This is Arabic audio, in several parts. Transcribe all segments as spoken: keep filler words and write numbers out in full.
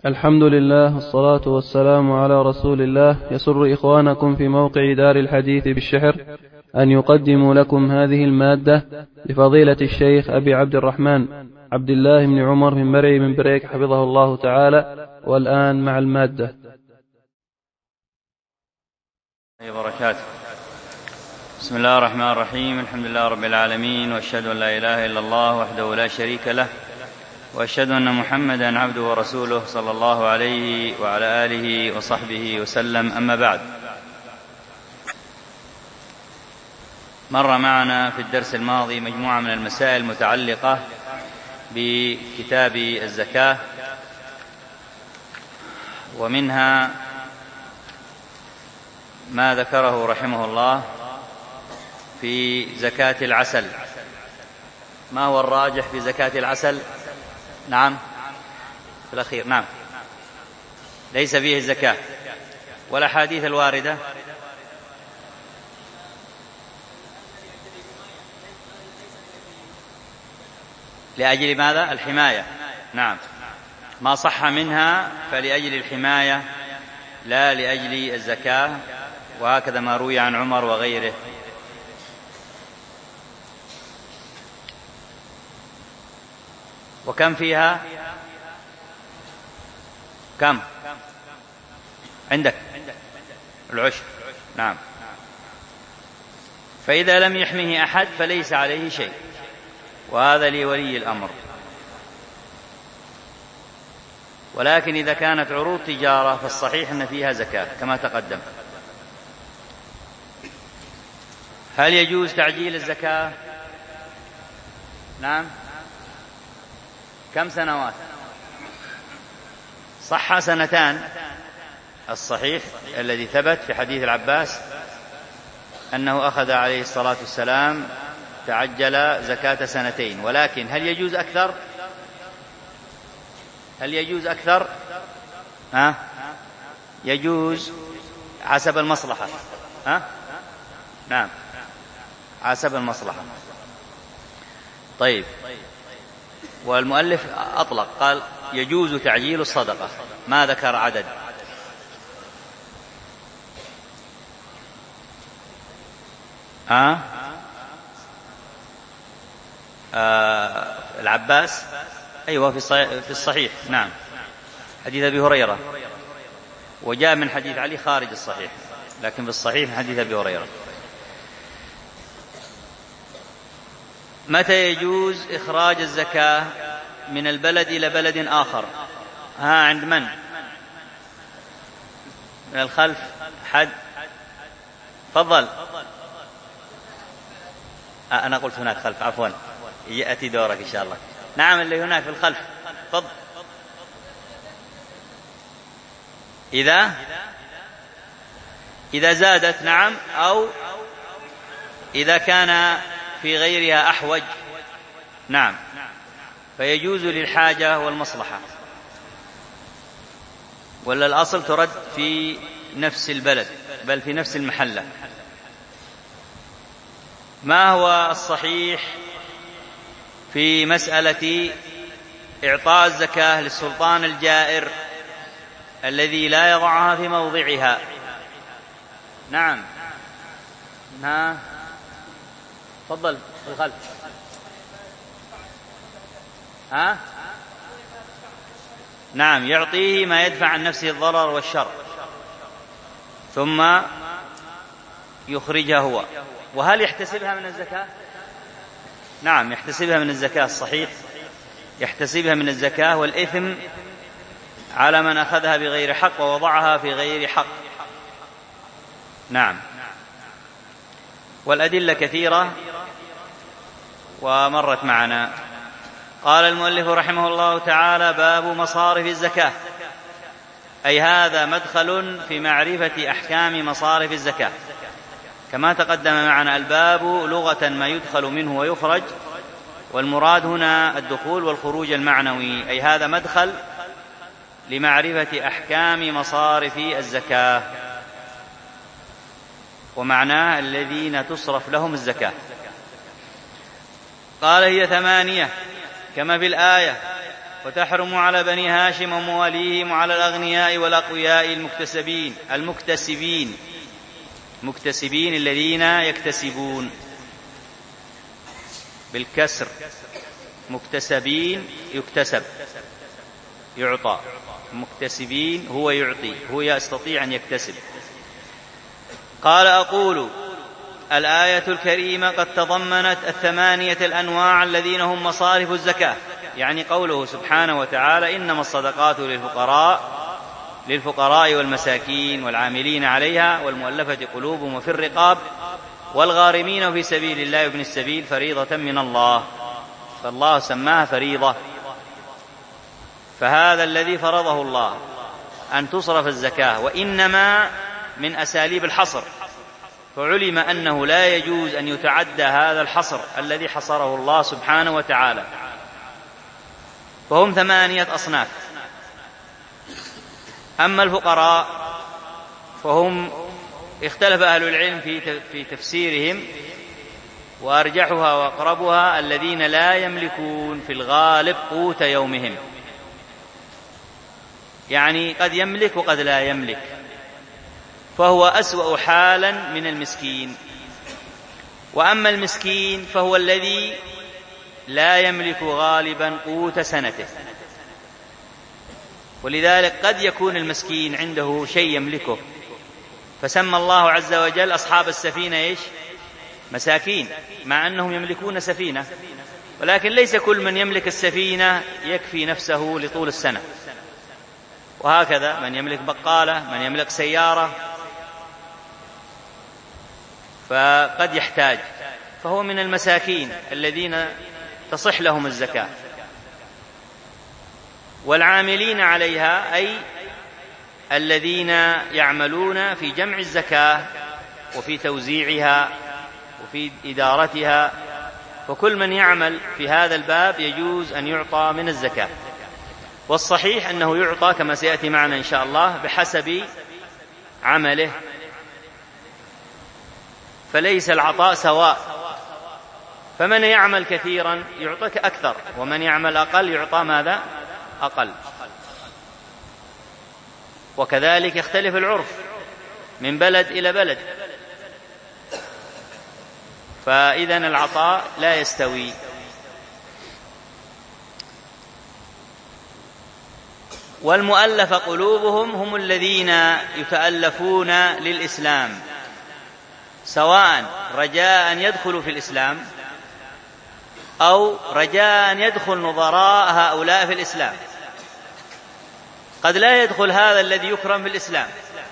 الحمد لله والصلاة والسلام على رسول الله. يسر إخوانكم في موقع دار الحديث بالشحر أن يقدموا لكم هذه المادة لفضيلة الشيخ أبي عبد الرحمن عبد الله بن عمر بن مرعي من بريك حفظه الله تعالى. والآن مع المادة. وبركاته. بسم الله الرحمن الرحيم. الحمد لله رب العالمين، وأشهد أن لا إله إلا الله وحده لا شريك له، وأشهد أن محمدا عبده ورسوله صلى الله عليه وعلى آله وصحبه وسلم. أما بعد، مر معنا في الدرس الماضي مجموعة من المسائل المتعلقة بكتاب الزكاة، ومنها ما ذكره رحمه الله في زكاة العسل. ما هو الراجح في زكاة العسل؟ نعم، في الأخير نعم، ليس فيه الزكاة. والأحاديث الواردة لأجل ماذا؟ الحماية. نعم، ما صح منها فلأجل الحماية لا لأجل الزكاة، وهكذا ما روي عن عمر وغيره. وكم فيها؟ كم عندك؟ العشر. نعم. فإذا لم يحمه أحد فليس عليه شيء، وهذا لولي الأمر. ولكن إذا كانت عروض تجارة فالصحيح أن فيها زكاة كما تقدم. هل يجوز تعجيل الزكاة؟ نعم. كم سنوات؟ صح سنتان. الصحيح الذي ثبت في حديث العباس أنه أخذ عليه الصلاة والسلام تعجل زكاة سنتين. ولكن هل يجوز أكثر؟ هل يجوز أكثر؟ ها؟ يجوز حسب المصلحة. ها؟ نعم، حسب المصلحة. طيب، والمؤلف أطلق، قال يجوز تعجيل الصدقة، ما ذكر عدد. ها؟ آه العباس، أيوة، في الصحيح, في الصحيح. نعم، حديث أبي هريرة، وجاء من حديث علي خارج الصحيح، لكن في الصحيح من حديث أبي هريرة. متى يجوز إخراج الزكاة من البلد إلى بلد آخر؟ ها، عند من؟ من الخلف حد؟ تفضل. آه أنا قلت هناك خلف، عفوا، يأتي دورك إن شاء الله. نعم، اللي هناك في الخلف، تفضل. إذا إذا زادت، نعم، أو إذا كان في غيرها أحوج، نعم، فيجوز للحاجة والمصلحة. ولا الأصل ترد في نفس البلد، بل في نفس المحلة. ما هو الصحيح في مسألة إعطاء الزكاة للسلطان الجائر الذي لا يضعها في موضعها؟ نعم، ها، تفضل في الخلف. ها؟ نعم، يعطيه ما يدفع عن نفسه الضرر والشر ثم يخرجها هو. وهل يحتسبها من الزكاة؟ نعم، يحتسبها من الزكاة. الصحيح يحتسبها من الزكاة، والإثم على من أخذها بغير حق ووضعها في غير حق. نعم، والأدلة كثيرة ومرت معنا. قال المؤلف رحمه الله تعالى: باب مصارف الزكاة، أي هذا مدخل في معرفة أحكام مصارف الزكاة. كما تقدم معنا، الباب لغة ما يدخل منه ويخرج، والمراد هنا الدخول والخروج المعنوي، أي هذا مدخل لمعرفة أحكام مصارف الزكاة، ومعناه الذين تصرف لهم الزكاة. قال: هي ثمانية كما في الآية، وتحرم على بني هاشم ومواليهم وعلى الأغنياء والأقوياء المكتسبين المكتسبين مكتسبين الذين يكتسبون بالكسر، مكتسبين يكتسب يعطى، مكتسبين هو يعطي، هو يستطيع أن يكتسب. قال أقول الآية الكريمة قد تضمنت الثمانية الأنواع الذين هم مصارف الزكاة، يعني قوله سبحانه وتعالى إنما الصدقات للفقراء للفقراء والمساكين والعاملين عليها والمؤلفة قلوبهم وفي الرقاب والغارمين في سبيل الله وابن السبيل فريضة من الله، فالله سماها فريضة. فهذا الذي فرضه الله أن تصرف الزكاة، وإنما من أساليب الحصر، فعلم أنه لا يجوز أن يتعدى هذا الحصر الذي حصره الله سبحانه وتعالى. فهم ثمانية أصناف. أما الفقراء فهم اختلف أهل العلم في تفسيرهم، وأرجحها وأقربها الذين لا يملكون في الغالب قوت يومهم، يعني قد يملك وقد لا يملك، فهو أسوأ حالا من المسكين. وأما المسكين فهو الذي لا يملك غالبا قوت سنته، ولذلك قد يكون المسكين عنده شيء يملكه، فسمى الله عز وجل أصحاب السفينة إيش؟ مساكين، مع أنهم يملكون سفينة، ولكن ليس كل من يملك السفينة يكفي نفسه لطول السنة، وهكذا من يملك بقالة، من يملك سيارة، فقد يحتاج، فهو من المساكين الذين تصح لهم الزكاة. والعاملين عليها أي الذين يعملون في جمع الزكاة وفي توزيعها وفي إدارتها، فكل من يعمل في هذا الباب يجوز أن يعطى من الزكاة. والصحيح أنه يعطى كما سيأتي معنا إن شاء الله بحسب عمله، فليس العطاء سواء، فمن يعمل كثيرا يعطيك أكثر، ومن يعمل أقل يعطى ماذا؟ أقل. وكذلك يختلف العرف من بلد إلى بلد، فإذن العطاء لا يستوي. والمؤلف قلوبهم هم الذين يتألفون للإسلام، سواء رجاء أن يدخلوا في الإسلام أو رجاء أن يدخل نظراء هؤلاء في الإسلام. قد لا يدخل هذا الذي يكرم في الإسلام،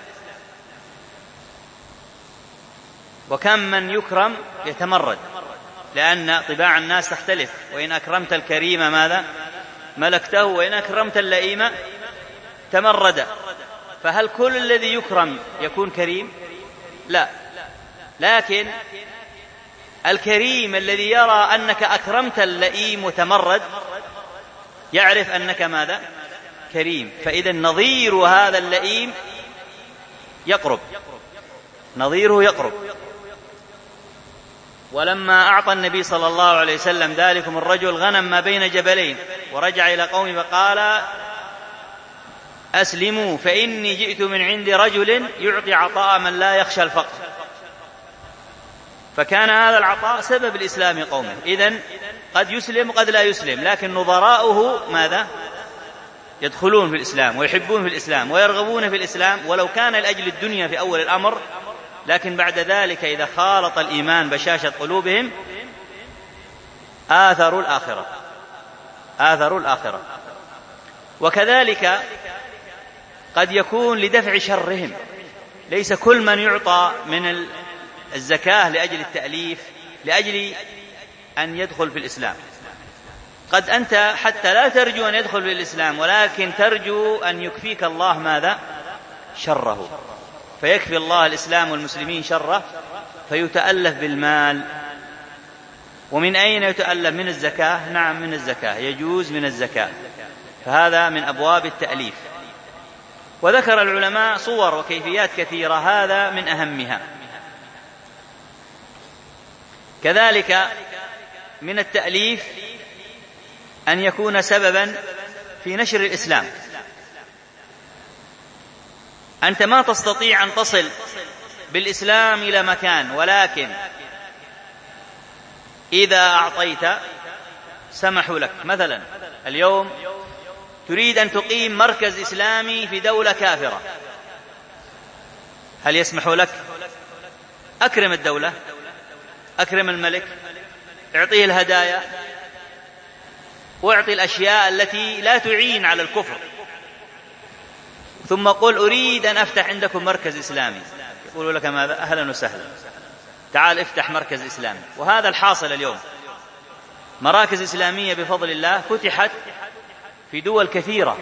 وكم من يكرم يتمرد، لأن طباع الناس تختلف، وإن أكرمت الكريم ماذا؟ ملكته، وإن أكرمت اللئيم تمرد. فهل كل الذي يكرم يكون كريم؟ لا، لكن الكريم الذي يرى أنك أكرمت اللئيم وتمرد يعرف أنك ماذا؟ كريم. فإذا نظير هذا اللئيم يقرب، نظيره يقرب. ولما أعطى النبي صلى الله عليه وسلم ذلكم الرجل غنم ما بين جبلين ورجع إلى قومه فقال أسلموا فإني جئت من عند رجل يعطي عطاء من لا يخشى الفقر، فكان هذا العطاء سبب الإسلام قومه. إذن قد يسلم وقد لا يسلم، لكن نظراؤه ماذا؟ يدخلون في الإسلام ويحبون في الإسلام ويرغبون في الإسلام، ولو كان لأجل الدنيا في أول الأمر، لكن بعد ذلك إذا خالط الإيمان بشاشة قلوبهم آثروا الآخرة آثروا الآخرة. وكذلك قد يكون لدفع شرهم، ليس كل من يعطى من الزكاة لأجل التأليف، لأجل أن يدخل في الإسلام. قد أنت حتى لا ترجو أن يدخل في الإسلام، ولكن ترجو أن يكفيك الله ماذا؟ شره، فيكفي الله الإسلام والمسلمين شره، فيتألف بالمال. ومن أين يتألف؟ من الزكاة. نعم من الزكاة، يجوز من الزكاة، فهذا من أبواب التأليف. وذكر العلماء صور وكيفيات كثيرة، هذا من أهمها. كذلك من التأليف أن يكون سببا في نشر الإسلام. أنت ما تستطيع أن تصل بالإسلام إلى مكان، ولكن إذا أعطيت سمحوا لك. مثلا اليوم تريد أن تقيم مركز إسلامي في دولة كافرة، هل يسمحوا لك؟ أكرم الدولة، أكرم الملك، اعطيه الهدايا، واعطي الأشياء التي لا تعين على الكفر، ثم قل أريد أن أفتح عندكم مركز إسلامي. يقولوا لك ماذا؟ أهلا وسهلا، تعال افتح مركز إسلامي. وهذا الحاصل اليوم، مراكز إسلامية بفضل الله فتحت في دول كثيرة،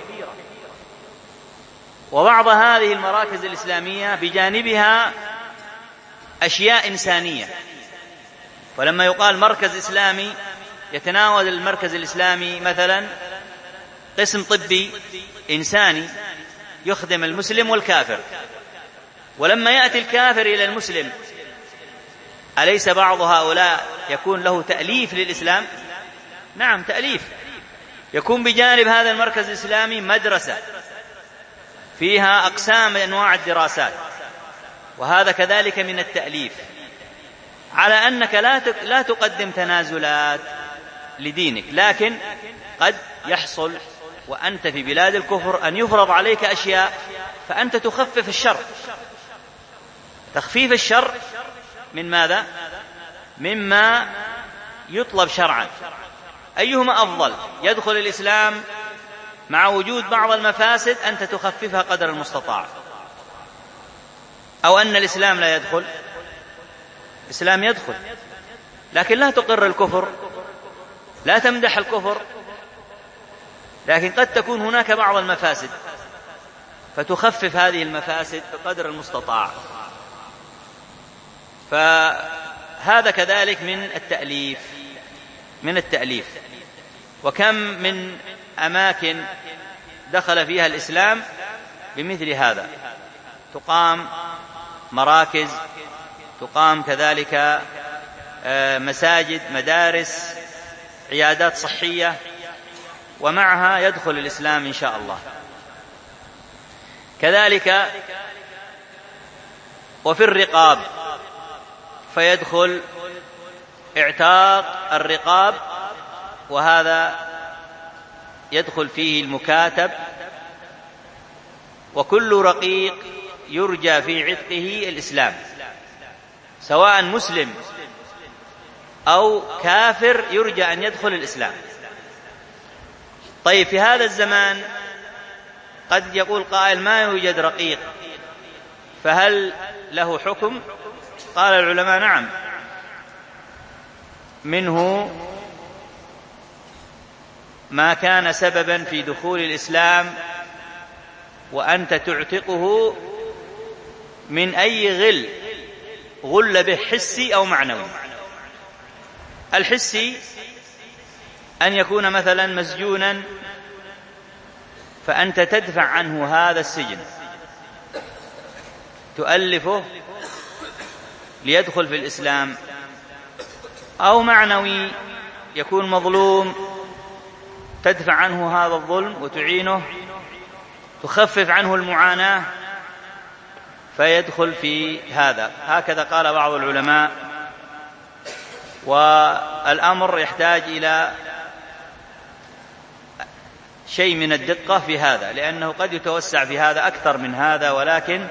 وبعض هذه المراكز الإسلامية بجانبها أشياء إنسانية. ولما يقال مركز إسلامي يتناول المركز الإسلامي مثلا قسم طبي إنساني يخدم المسلم والكافر، ولما يأتي الكافر إلى المسلم أليس بعض هؤلاء يكون له تأليف للإسلام؟ نعم تأليف. يكون بجانب هذا المركز الإسلامي مدرسة فيها أقسام أنواع الدراسات، وهذا كذلك من التأليف، على أنك لا تقدم تنازلات لدينك، لكن قد يحصل وأنت في بلاد الكفر أن يفرض عليك أشياء فأنت تخفف الشر. تخفيف الشر من ماذا؟ مما يطلب شرعا. أيهما أفضل؟ يدخل الإسلام مع وجود بعض المفاسد أنت تخففها قدر المستطاع، أو أن الإسلام لا يدخل؟ الإسلام يدخل، لكن لا تقر الكفر، لا تمدح الكفر، لكن قد تكون هناك بعض المفاسد فتخفف هذه المفاسد بقدر المستطاع. فهذا كذلك من التأليف من التأليف وكم من أماكن دخل فيها الإسلام بمثل هذا، تقام مراكز، تقام كذلك مساجد، مدارس، عيادات صحية، ومعها يدخل الإسلام إن شاء الله. كذلك وفي الرقاب فيدخل اعتاق الرقاب، وهذا يدخل فيه المكاتب، وكل رقيق يرجى في عتقه الإسلام، سواء مسلم أو كافر يرجى أن يدخل الإسلام. طيب في هذا الزمان قد يقول قائل ما يوجد رقيق، فهل له حكم؟ قال العلماء نعم، منه ما كان سببا في دخول الإسلام وأنت تعتقه من أي غل غل به، حسي أو معنوي. الحسي أن يكون مثلا مسجونا فأنت تدفع عنه هذا السجن، تؤلفه ليدخل في الإسلام، أو معنوي يكون مظلوم تدفع عنه هذا الظلم وتعينه، تخفف عنه المعاناة فيدخل في هذا. هكذا قال بعض العلماء، والأمر يحتاج إلى شيء من الدقة في هذا، لأنه قد يتوسع في هذا أكثر من هذا، ولكن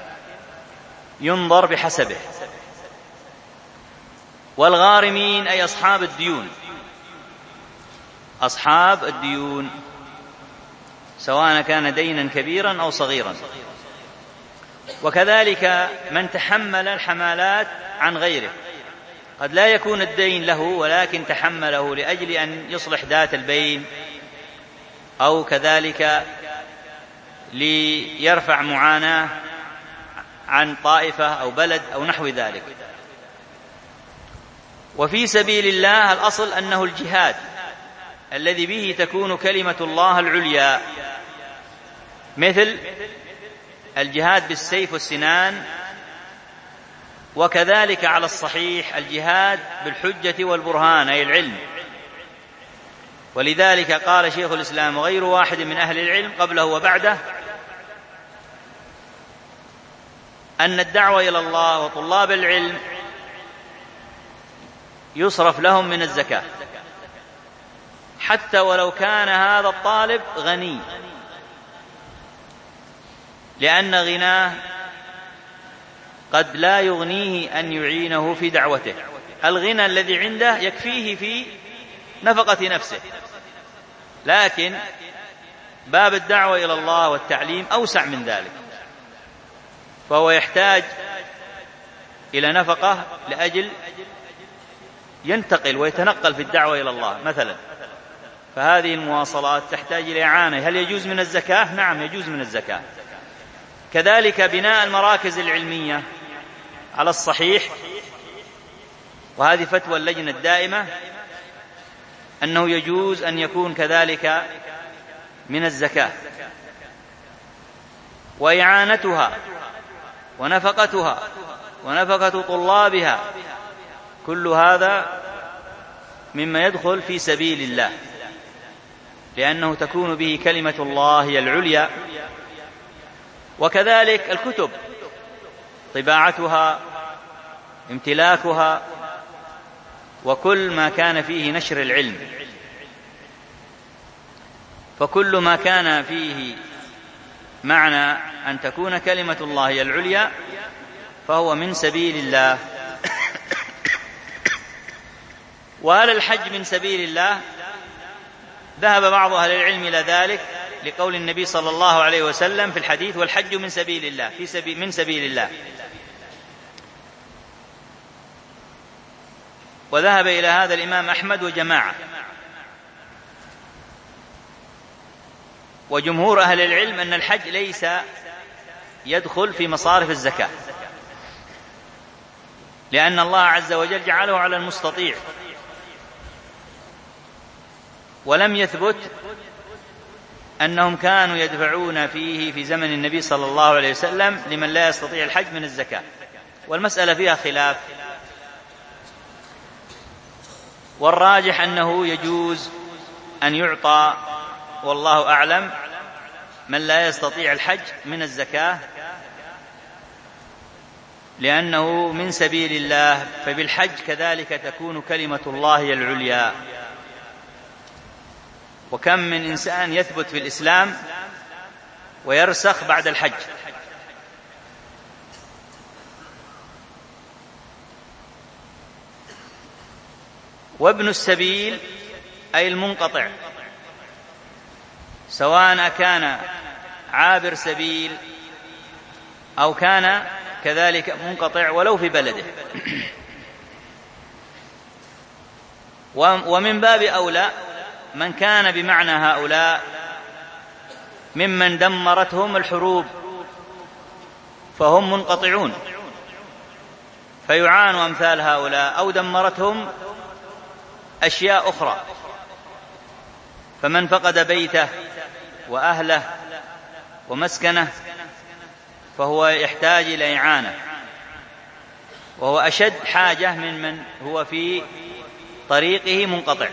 ينظر بحسبه. والغارمين أي أصحاب الديون، أصحاب الديون سواء كان دينا كبيرا أو صغيرا. وكذلك من تحمل الحمالات عن غيره، قد لا يكون الدين له ولكن تحمله لأجل أن يصلح ذات البين، أو كذلك ليرفع معاناة عن طائفة أو بلد أو نحو ذلك. وفي سبيل الله الأصل أنه الجهاد الذي به تكون كلمة الله العليا، مثل الجهاد بالسيف والسنان، وكذلك على الصحيح الجهاد بالحجة والبرهان أي العلم. ولذلك قال شيخ الإسلام غير واحد من أهل العلم قبله وبعده أن الدعوة إلى الله وطلاب العلم يصرف لهم من الزكاة، حتى ولو كان هذا الطالب غني، لأن غناه قد لا يغنيه أن يعينه في دعوته. الغنى الذي عنده يكفيه في نفقة نفسه، لكن باب الدعوة إلى الله والتعليم أوسع من ذلك، فهو يحتاج إلى نفقة لأجل ينتقل ويتنقل في الدعوة إلى الله مثلا، فهذه المواصلات تحتاج إلى إعانة. هل يجوز من الزكاة؟ نعم يجوز من الزكاة. كذلك بناء المراكز العلمية على الصحيح، وهذه فتوى اللجنة الدائمة أنه يجوز أن يكون كذلك من الزكاة، وإعانتها ونفقتها ونفقة طلابها، كل هذا مما يدخل في سبيل الله، لأنه تكون به كلمة الله هي العليا. وكذلك الكتب، طباعتها، امتلاكها، وكل ما كان فيه نشر العلم، فكل ما كان فيه معنى أن تكون كلمة الله هي العليا فهو من سبيل الله. وهل الحج من سبيل الله؟ ذهب بعض أهل العلم إلى ذلك لقول النبي صلى الله عليه وسلم في الحديث: والحج من سبيل الله، في سبيل من سبيل الله. وذهب إلى هذا الإمام أحمد وجماعة، وجمهور أهل العلم أن الحج ليس يدخل في مصارف الزكاة، لأن الله عز وجل جعله على المستطيع، ولم يثبت أنهم كانوا يدفعون فيه في زمن النبي صلى الله عليه وسلم لمن لا يستطيع الحج من الزكاة، والمسألة فيها خلاف، والراجح أنه يجوز أن يعطى والله أعلم من لا يستطيع الحج من الزكاة، لأنه من سبيل الله، فبالحج كذلك تكون كلمة الله هي العليا. وكم من إنسان يثبت في الإسلام ويرسخ بعد الحج. وابن السبيل أي المنقطع، سواء كان عابر سبيل أو كان كذلك منقطع ولو في بلده. ومن باب أولى من كان بمعنى هؤلاء ممن دمرتهم الحروب فهم منقطعون، فيعان أمثال هؤلاء، أو دمرتهم أشياء أخرى، فمن فقد بيته وأهله ومسكنه فهو يحتاج إلى إعانة، وهو أشد حاجة من من هو في طريقه منقطع،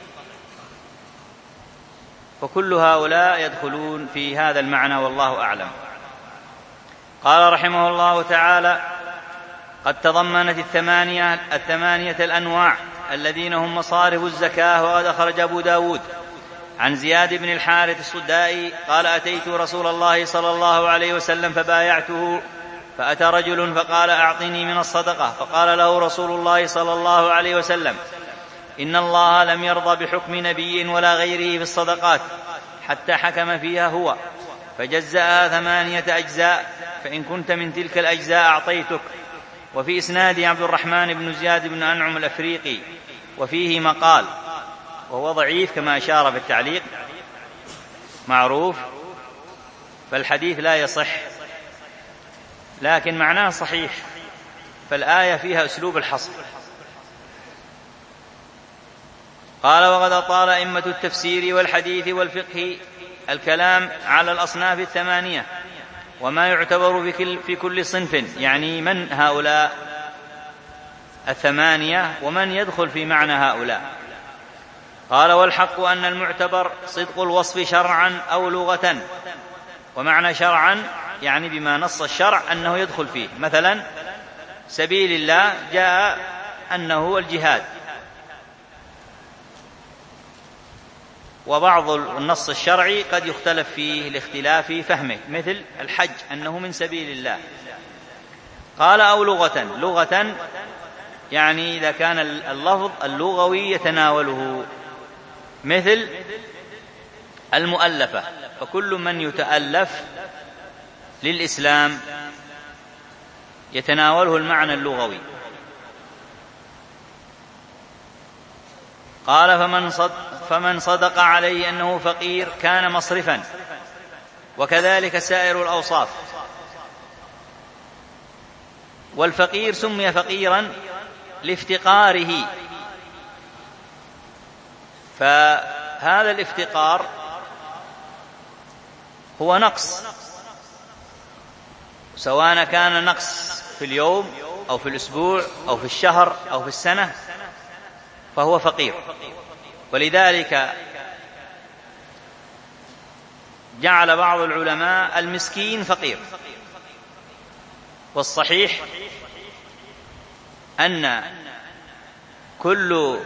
فكل هؤلاء يدخلون في هذا المعنى والله أعلم. قال رحمه الله تعالى: قد تضمنت الثمانية, الثمانية الأنواع الذين هم مصارف الزكاة. وقد أخرج أبو داود عن زياد بن الحارث الصدائي قال: أتيت رسول الله صلى الله عليه وسلم فبايعته، فأتى رجل فقال: أعطني من الصدقة، فقال له رسول الله صلى الله عليه وسلم: إن الله لم يرضى بحكم نبي ولا غيره في الصدقات حتى حكم فيها هو، فجزأها ثمانية أجزاء، فإن كنت من تلك الأجزاء أعطيتك. وفي إسناد عبد الرحمن بن زياد بن أنعم الأفريقي، وفيه مقال، وهو ضعيف كما أشار في التعليق، معروف، فالحديث لا يصح، لكن معناه صحيح، فالآية فيها أسلوب الحصر. قال: وقد أطال أئمة التفسير والحديث والفقه الكلام على الأصناف الثمانية وما يعتبر في كل صنف، يعني من هؤلاء الثمانية ومن يدخل في معنى هؤلاء. قال: والحق أن المعتبر صدق الوصف شرعا أو لغة. ومعنى شرعا يعني بما نص الشرع أنه يدخل فيه، مثلا سبيل الله جاء أنه الجهاد، وبعض النص الشرعي قد يختلف فيه لاختلاف فهمه، مثل الحج أنه من سبيل الله. قال: أو لغة. لغة يعني إذا كان اللفظ اللغوي يتناوله، مثل المؤلفة، فكل من يتألف للإسلام يتناوله المعنى اللغوي. قال: فمن صدق, فمن صدق عليه أنه فقير كان مصرفا، وكذلك سائر الأوصاف. والفقير سمي فقيرا لافتقاره، فهذا الافتقار هو نقص، سواء كان نقص في اليوم أو في الأسبوع أو في الشهر أو في السنة، فهو فقير. ولذلك جعل بعض العلماء المسكين فقير، والصحيح أن كل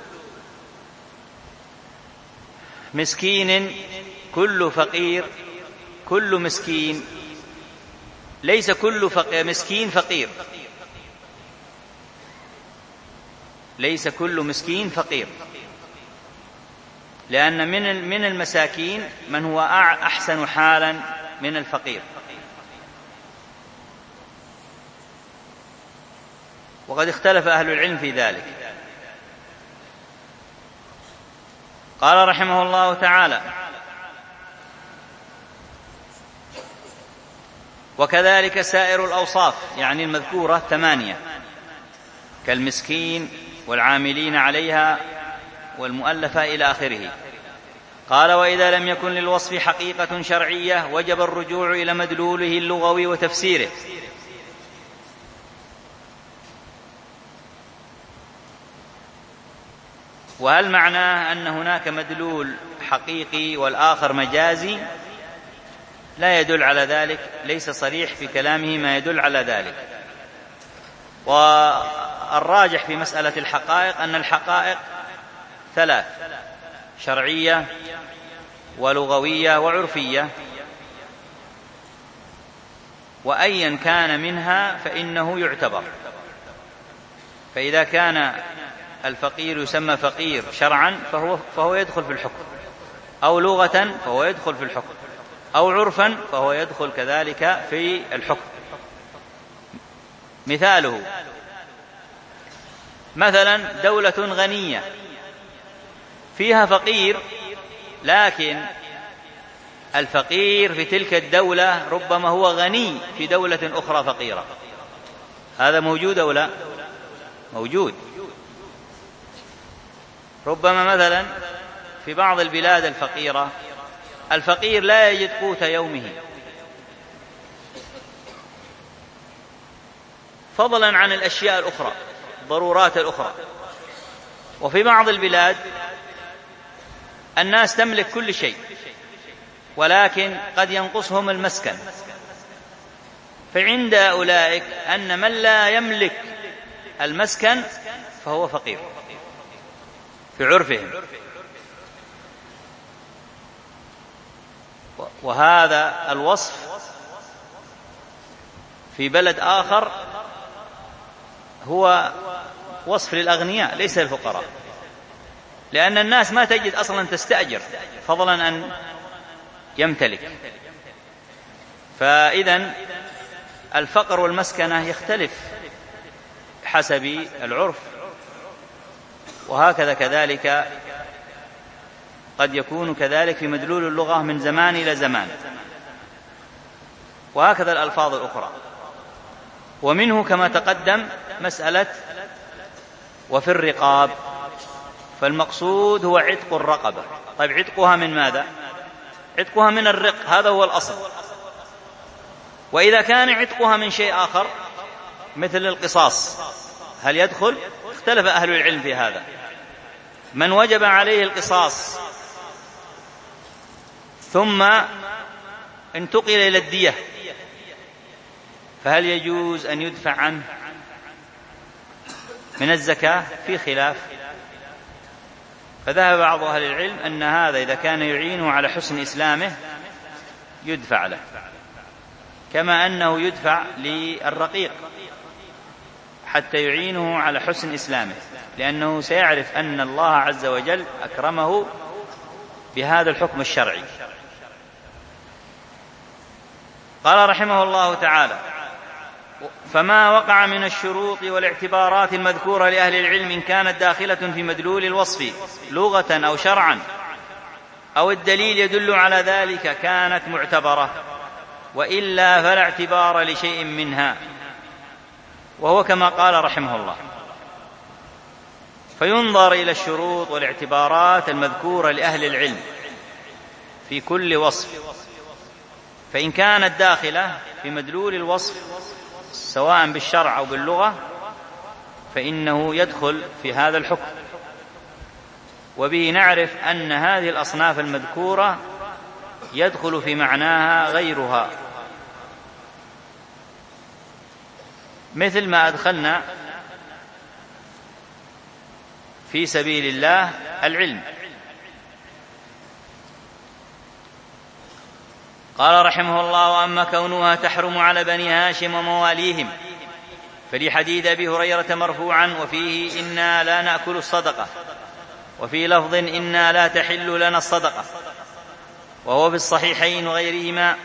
مسكين كل فقير كل مسكين ليس كل فقير مسكين فقير ليس كل مسكين فقير، لأن من من المساكين من هو أحسن حالا من الفقير. وقد اختلف أهل العلم في ذلك. قال رحمه الله تعالى: وكذلك سائر الأوصاف، يعني المذكورة ثمانية، كالمسكين والعاملين عليها والمؤلفة إلى آخره. قال: وإذا لم يكن للوصف حقيقة شرعية وجب الرجوع إلى مدلوله اللغوي وتفسيره. وهل معناه أن هناك مدلول حقيقي والآخر مجازي؟ لا يدل على ذلك، ليس صريح في كلامه ما يدل على ذلك. والراجح في مسألة الحقائق أن الحقائق ثلاث: شرعية ولغوية وعرفية، وأيا كان منها فإنه يعتبر. فإذا كان الفقير يسمى فقير شرعا فهو, فهو يدخل في الحكم، أو لغة فهو يدخل في الحكم، أو عرفا فهو يدخل كذلك في الحكم. مثاله مثلا دولة غنية فيها فقير، لكن الفقير في تلك الدولة ربما هو غني في دولة أخرى فقيرة، هذا موجود أو لا؟ موجود. ربما مثلا في بعض البلاد الفقيرة الفقير لا يجد قوت يومه، فضلا عن الأشياء الأخرى، الضرورات الأخرى. وفي بعض البلاد الناس تملك كل شيء، ولكن قد ينقصهم المسكن، فعند أولئك أن من لا يملك المسكن فهو فقير في عرفهم. وهذا الوصف في بلد آخر هو وصف للأغنياء ليس للفقراء، لأن الناس ما تجد أصلا تستأجر، فضلا أن يمتلك. فإذن الفقر والمسكنة يختلف حسب العرف. وهكذا كذلك قد يكون كذلك في مدلول اللغة من زمان إلى زمان، وهكذا الألفاظ الأخرى. ومنه كما تقدم مسألة وفي الرقاب، فالمقصود هو عتق الرقبة. طيب عتقها من ماذا؟ عتقها من الرق، هذا هو الأصل. وإذا كان عتقها من شيء آخر مثل القصاص هل يدخل؟ اختلف أهل العلم في هذا، من وجب عليه القصاص ثم انتقل إلى الدية فهل يجوز أن يدفع عنه من الزكاة؟ في خلاف، فذهب بعض أهل العلم أن هذا إذا كان يعينه على حسن إسلامه يدفع له، كما أنه يدفع للرقيق حتى يعينه على حسن إسلامه، لأنه سيعرف أن الله عز وجل أكرمه بهذا الحكم الشرعي. قال رحمه الله تعالى: فما وقع من الشروط والاعتبارات المذكورة لأهل العلم إن كانت داخلة في مدلول الوصف لغة أو شرعا أو الدليل يدل على ذلك كانت معتبرة، وإلا فلا اعتبار لشيء منها، وهو كما قال رحمه الله. فينظر إلى الشروط والاعتبارات المذكورة لأهل العلم في كل وصف، فإن كانت داخلة في مدلول الوصف سواء بالشرع أو باللغة فإنه يدخل في هذا الحكم، وبه نعرف أن هذه الأصناف المذكورة يدخل في معناها غيرها، مثل ما أدخلنا في سبيل الله العلم. قال رحمه الله: وأما كونها تحرم على بني هاشم ومواليهم فلي حديث أبي هريرة مرفوعا وفيه إنا لا نأكل الصدقة، وفي لفظ إنا لا تحل لنا الصدقة، وهو في الصحيحين وغيرهما،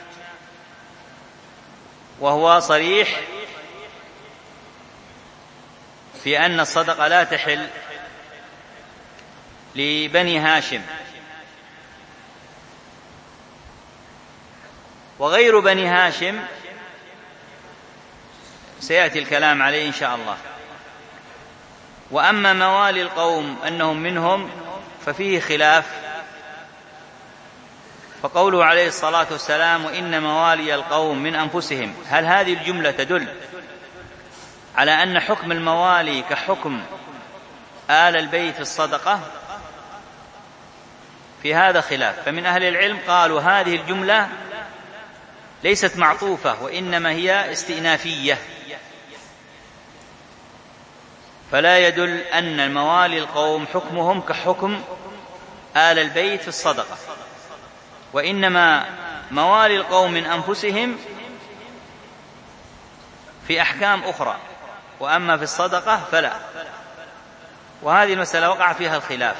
وهو صريح في أن الصدقة لا تحل لبني هاشم، وغير بني هاشم سيأتي الكلام عليه إن شاء الله. وأما موالي القوم أنهم منهم ففيه خلاف، فقوله عليه الصلاة والسلام: وإن موالي القوم من أنفسهم، هل هذه الجملة تدل على أن حكم الموالي كحكم آل البيت في الصدقة؟ في هذا خلاف، فمن أهل العلم قالوا هذه الجملة ليست معطوفة وإنما هي استئنافية، فلا يدل أن الموالي القوم حكمهم كحكم آل البيت في الصدقة، وإنما موالي القوم من أنفسهم في أحكام أخرى، وأما في الصدقة فلا. وهذه المسألة وقع فيها الخلاف،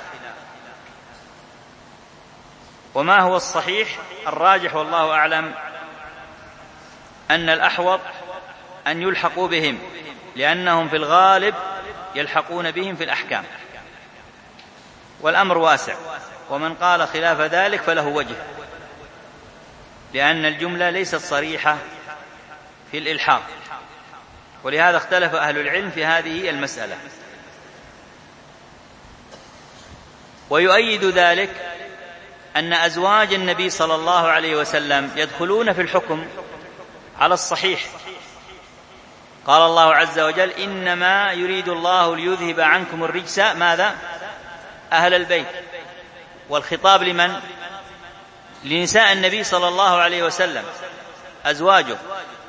وما هو الصحيح الراجح والله أعلم أن الأحوط أن يلحقوا بهم، لأنهم في الغالب يلحقون بهم في الأحكام، والأمر واسع، ومن قال خلاف ذلك فله وجه، لأن الجملة ليست صريحة في الإلحاق، ولهذا اختلف أهل العلم في هذه المسألة. ويؤيد ذلك أن أزواج النبي صلى الله عليه وسلم يدخلون في الحكم على الصحيح. قال الله عز وجل: إنما يريد الله ليذهب عنكم الرجس ماذا؟ أهل البيت. والخطاب لمن؟ لنساء النبي صلى الله عليه وسلم أزواجه.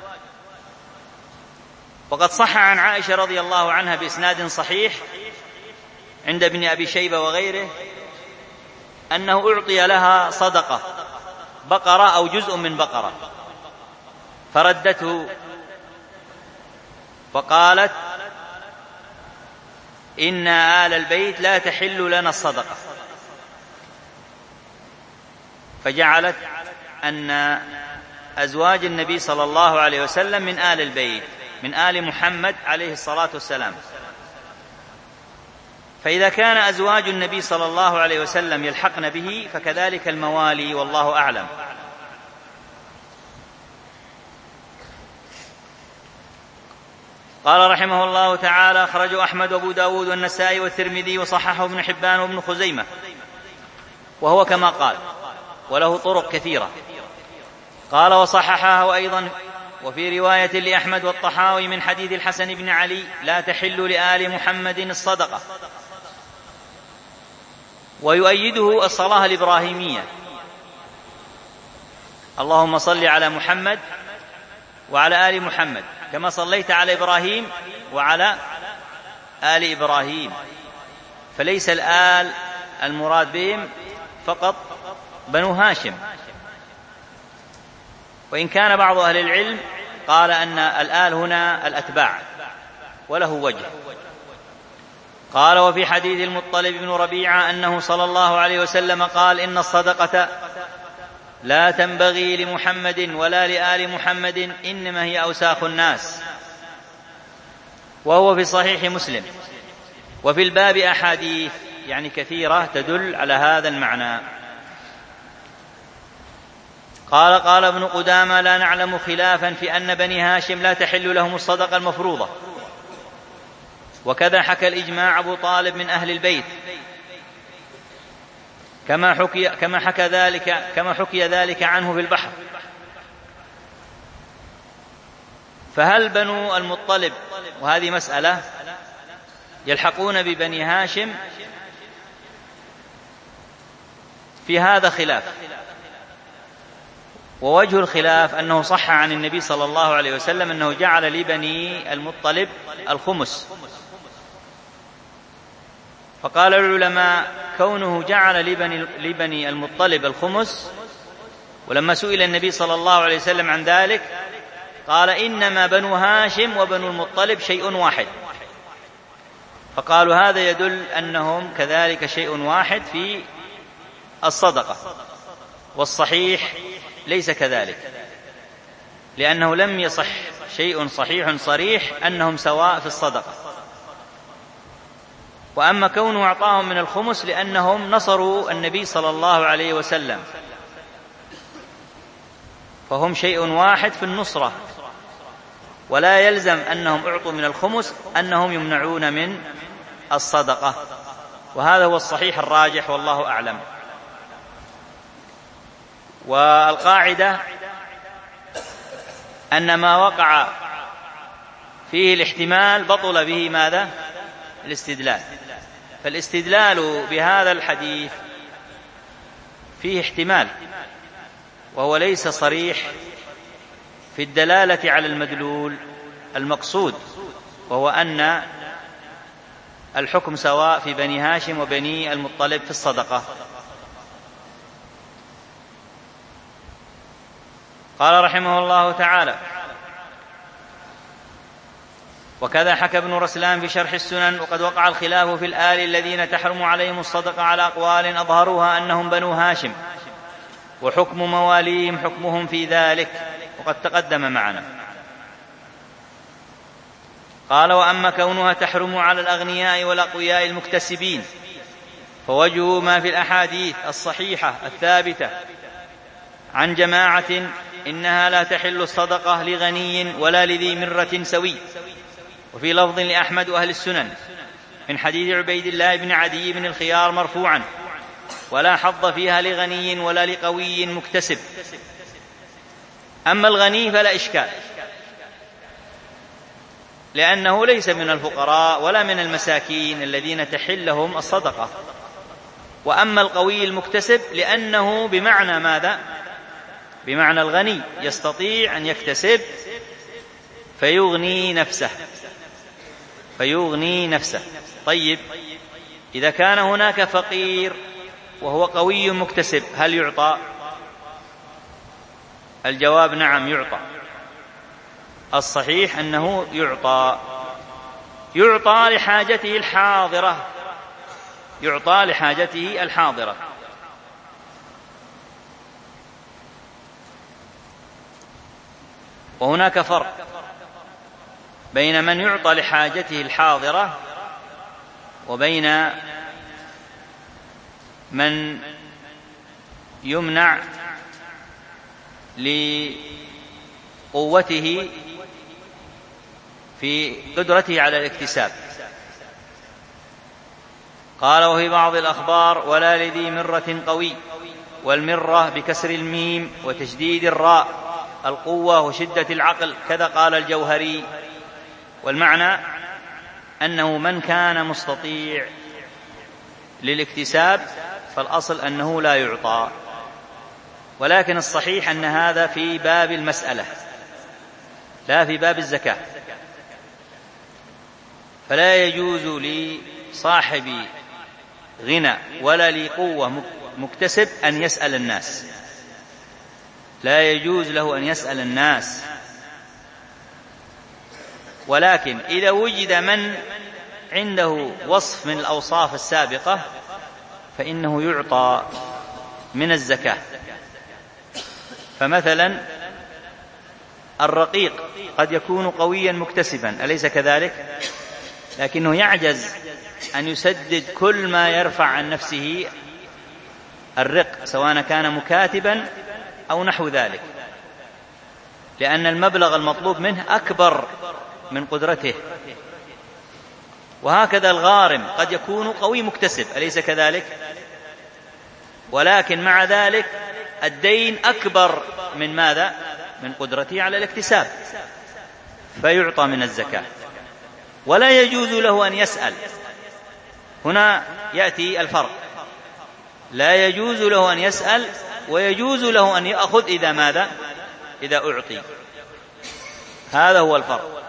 وقد صح عن عائشة رضي الله عنها بإسناد صحيح عند ابن أبي شيبة وغيره أنه أعطي لها صدقة بقرة أو جزء من بقرة، فردته فقالت: إن آل البيت لا تحل لنا الصدقة، فجعلت أن أزواج النبي صلى الله عليه وسلم من آل البيت، من آل محمد عليه الصلاة والسلام. فإذا كان أزواج النبي صلى الله عليه وسلم يلحقن به فكذلك الموالي، والله أعلم. قال رحمه الله تعالى: أخرجه أحمد وأبو داود والنسائي والترمذي وصححه ابن حبان وابن خزيمة، وهو كما قال، وله طرق كثيرة. قال: وصححه أيضا وفي رواية لأحمد والطحاوي من حديث الحسن بن علي: لا تحل لآل محمد الصدقة. ويؤيده الصلاة الإبراهيمية: اللهم صل على محمد وعلى آل محمد كما صليت على إبراهيم وعلى آل إبراهيم. فليس الآل المراد بهم فقط بنو هاشم، وإن كان بعض أهل العلم قال أن الآل هنا الأتباع، وله وجه. قال: وفي حديث المطلب بن ربيعة أنه صلى الله عليه وسلم قال: إن الصدقة لا تنبغي لمحمد ولا لآل محمد، إنما هي أوساخ الناس. وهو في صحيح مسلم. وفي الباب أحاديث يعني كثيرة تدل على هذا المعنى. قال: قال ابن قدامة: لا نعلم خلافا في أن بني هاشم لا تحل لهم الصدقة المفروضة. وكذا حكى الإجماع أبو طالب من أهل البيت، كما حكي كما حكى ذلك كما حكي ذلك عنه في البحر. فهل بنو المطلب، وهذه مسألة، يلحقون ببني هاشم؟ في هذا خلاف، ووجه الخلاف أنه صح عن النبي صلى الله عليه وسلم أنه جعل لبني المطلب الخمس. فقال العلماء: كونه جعل لبني, لبني المطلب الخمس، ولما سئل النبي صلى الله عليه وسلم عن ذلك قال: إنما بنو هاشم وبنو المطلب شيء واحد. فقالوا هذا يدل أنهم كذلك شيء واحد في الصدقة، والصحيح ليس كذلك، لأنه لم يصح شيء صحيح صريح أنهم سواء في الصدقة. وأما كونه أعطاهم من الخمس لأنهم نصروا النبي صلى الله عليه وسلم، فهم شيء واحد في النصرة، ولا يلزم أنهم أعطوا من الخمس أنهم يمنعون من الصدقة. وهذا هو الصحيح الراجح والله أعلم. والقاعدة أن ما وقع فيه الاحتمال بطل به ماذا؟ الاستدلال. فالاستدلال بهذا الحديث فيه احتمال، وهو ليس صريح في الدلالة على المدلول المقصود، وهو أن الحكم سواء في بني هاشم وبني المطلب في الصدقة. قال رحمه الله تعالى: وكذا حكى ابن رسلان في شرح السنن: وقد وقع الخلاف في الآل الذين تحرم عليهم الصدقة على أقوال أظهروها أنهم بنو هاشم، وحكم مواليهم حكمهم في ذلك، وقد تقدم معنا. قال: وأما كونها تحرم على الأغنياء والأقوياء المكتسبين فوجه ما في الأحاديث الصحيحة الثابتة عن جماعة إنها لا تحل الصدقة لغني ولا لذي مرة سوي. وفي لفظ لأحمد وأهل السنن من حديث عبيد الله بن عدي بن الخيار مرفوعا: ولا حظ فيها لغني ولا لقوي مكتسب. أما الغني فلا إشكال، لأنه ليس من الفقراء ولا من المساكين الذين تحل لهم الصدقة. وأما القوي المكتسب لأنه بمعنى ماذا؟ بمعنى الغني، يستطيع أن يكتسب فيغني نفسه فيغني نفسه طيب، إذا كان هناك فقير وهو قوي مكتسب هل يعطى؟ الجواب نعم يعطى. الصحيح أنه يعطى يعطى لحاجته الحاضرة يعطى لحاجته الحاضرة وهناك فرق بين من يعطى لحاجته الحاضرة وبين من يمنع لقوته في قدرته على الاكتساب. قال: وفي بعض الأخبار: ولا لذي مرة قوي، والمرة بكسر الميم وتشديد الراء، القوة وشدة العقل، كذا قال الجوهري. والمعنى أنه من كان مستطيع للاكتساب فالأصل أنه لا يعطى، ولكن الصحيح أن هذا في باب المسألة لا في باب الزكاة. فلا يجوز لصاحب غنى ولا لقوة مكتسب أن يسأل الناس، لا يجوز له أن يسأل الناس. ولكن إذا وجد من عنده وصف من الأوصاف السابقة فإنه يعطى من الزكاة. فمثلا الرقيق قد يكون قويا مكتسبا، أليس كذلك؟ لكنه يعجز أن يسدد كل ما يرفع عن نفسه الرق، سواء كان مكاتبا أو نحو ذلك، لأن المبلغ المطلوب منه أكبر من قدرته. وهكذا الغارم قد يكون قوي مكتسب، أليس كذلك؟ ولكن مع ذلك الدين أكبر من ماذا؟ من قدرته على الاكتساب، فيعطى من الزكاة. ولا يجوز له أن يسأل، هنا يأتي الفرق، لا يجوز له أن يسأل ويجوز له أن يأخذ إذا ماذا؟ إذا أعطي. هذا هو الفرق.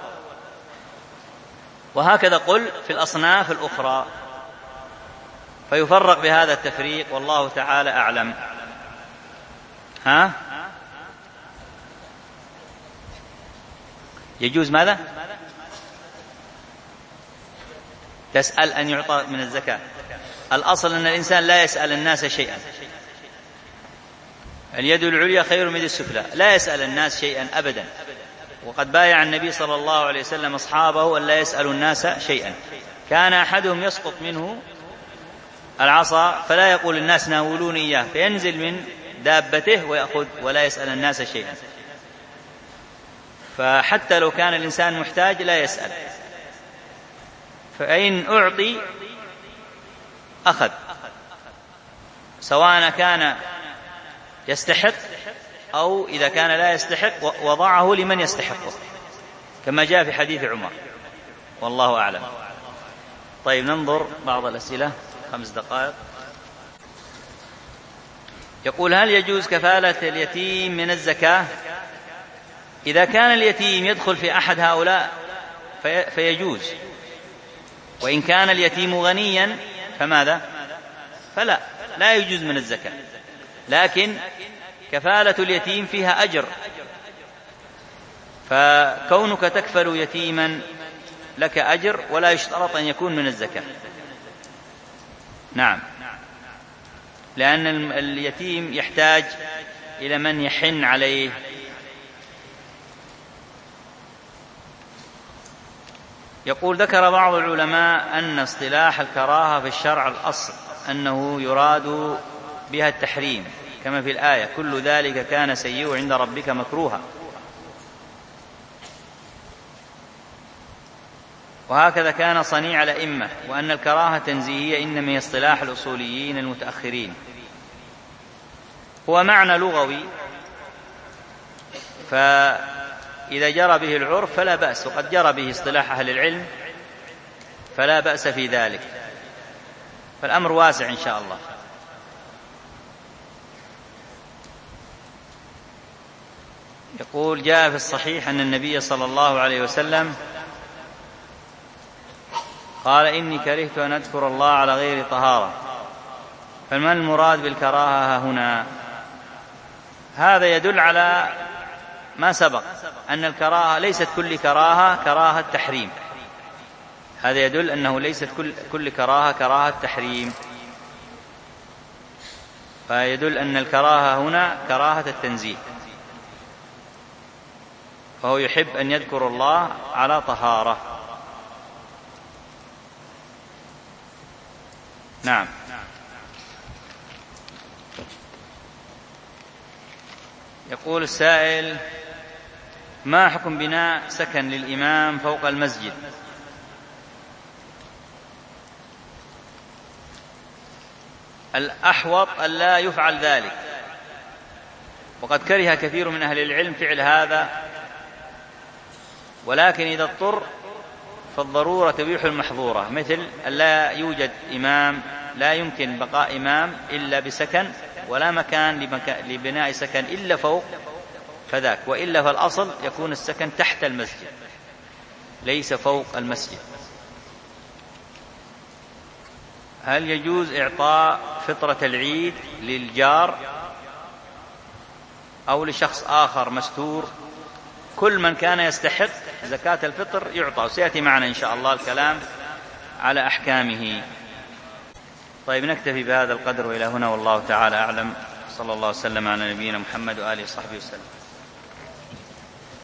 وهكذا قل في الأصناف الأخرى، فيفرق بهذا التفريق، والله تعالى أعلم. ها؟ يجوز ماذا؟ تسأل أن يعطى من الزكاة. الأصل أن الإنسان لا يسأل الناس شيئا، اليد العليا خير من اليد السفلى، لا يسأل الناس شيئا أبدا. وقد بايع النبي صلى الله عليه وسلم أصحابه أن لا يسألوا الناس شيئا. كان أحدهم يسقط منه العصا فلا يقول الناس ناولوني إياه، فينزل من دابته ويأخذ ولا يسأل الناس شيئا. فحتى لو كان الإنسان محتاج لا يسأل، فإن أعطي أخذ، سواء كان يستحق أو إذا كان لا يستحق وضعه لمن يستحقه، كما جاء في حديث عمر، والله أعلم. طيب ننظر بعض الأسئلة، خمس دقائق. يقول: هل يجوز كفالة اليتيم من الزكاة؟ إذا كان اليتيم يدخل في أحد هؤلاء في فيجوز، وإن كان اليتيم غنيا فماذا؟ فلا لا يجوز من الزكاة. لكن كفالة اليتيم فيها أجر، فكونك تكفل يتيما لك أجر، ولا يشترط أن يكون من الزكاة. نعم، لأن اليتيم يحتاج إلى من يحن عليه. يقول: ذكر بعض العلماء أن اصطلاح الكراهة في الشرع الأصل أنه يراد بها التحريم، كما في الآية: كل ذلك كان سيئه عند ربك مكروها. وهكذا كان صنيع الأئمة، وأن الكراهة التنزيهية إنما هي اصطلاح الأصوليين المتأخرين. هو معنى لغوي، فإذا جرى به العرف فلا بأس، وقد جرى به اصطلاح أهل العلم فلا بأس في ذلك، فالأمر واسع إن شاء الله. يقول: جاء في الصحيح أن النبي صلى الله عليه وسلم قال: إني كرهت أن أذكر الله على غير طهارة، فما المراد بالكراهة هنا؟ هذا يدل على ما سبق، أن الكراهة ليست كل كراهة كراهة تحريم. هذا يدل أنه ليست كل, كل كراهة كراهة تحريم، فيدل أن الكراهة هنا كراهة التنزيه، فهو يحب أن يذكر الله على طهارة. نعم. يقول السائل: ما حكم بناء سكن للإمام فوق المسجد؟ الأحوط أن لا يفعل ذلك، وقد كره كثير من أهل العلم فعل هذا، ولكن إذا اضطر فالضرورة تبيح المحظورة، مثل أن لا يوجد إمام لا يمكن بقاء إمام إلا بسكن، ولا مكان لبناء سكن إلا فوق فذاك، وإلا فالأصل يكون السكن تحت المسجد ليس فوق المسجد. هل يجوز إعطاء فطرة العيد للجار أو لشخص آخر مستور؟ كل من كان يستحق زكاة الفطر يعطى، وسيأتي معنا إن شاء الله الكلام على أحكامه. طيب نكتفي بهذا القدر وإلى هنا، والله تعالى أعلم. صلى الله وسلم على نبينا محمد وآله وصحبه وسلم.